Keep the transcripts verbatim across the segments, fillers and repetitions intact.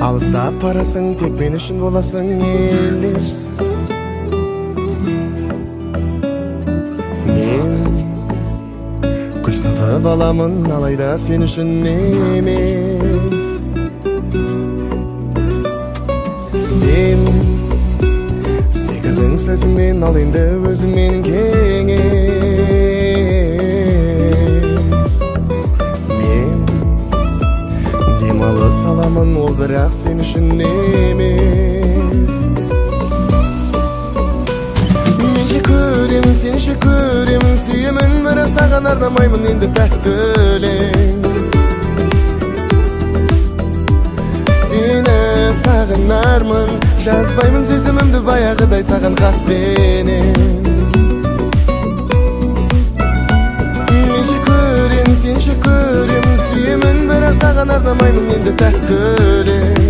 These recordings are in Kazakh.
Алыстап барасың, тек мен үшін боласың елес. Мен гүл сатып аламын, алайда сен үшін емес. Сен секірдің сөзіңмен, ал енді өзіңмен кеңес. Мен демалыс аламын, ол бірақ сен үшін емес. Мен же көрем, сен же көрем, сүйемін, бірақ саған арнамаймын енді тәтті өлең. Сені сағынармын, жазбаймын сезімімді баяғыдай саған хатпенен. Мен же көрем, сен же көрем, сүйемін, бірақ саған арнамаймын енді тәтті өлең.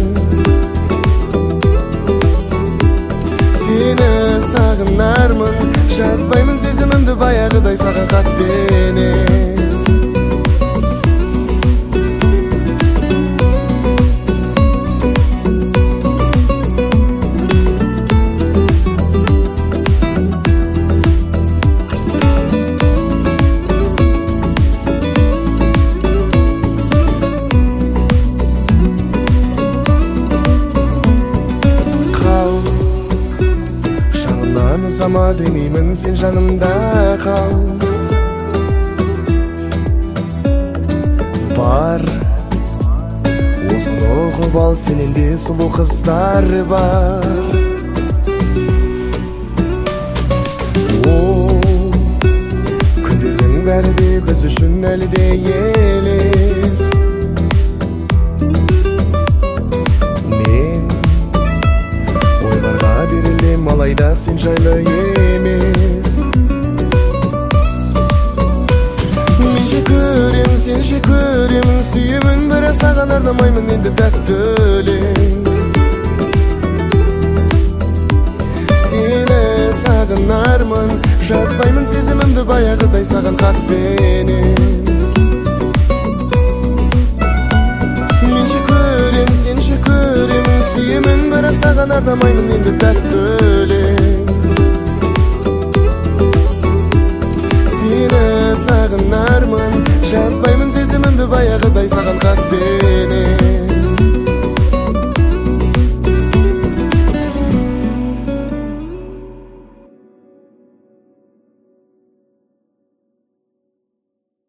Сені сағынармын, жазбаймын сезімімді баяғыдай саған хатпенен. Сама демеймін, сен жанымда қал. Бар осыны ұғып ал, сенен де сұлу қыздар бар. О, күндердің бәрі де біз үшін әлі де елес. Мен ойларға берілем, алайда сен жайлы емес. Мен же көрем, сен же көрем, сүйемін, бірақ саған арнамаймын енді тәтті өлең. Сені сағынармын, жазбаймын сезімімді баяғыдай саған хатпенен. Мен же көрем, сен же көрем, сүйемін, бірақ саған арнамаймын енді тәтті өлең. Сені сағынармын, жазбаймын сезімімді баяғыдай саған хатпен.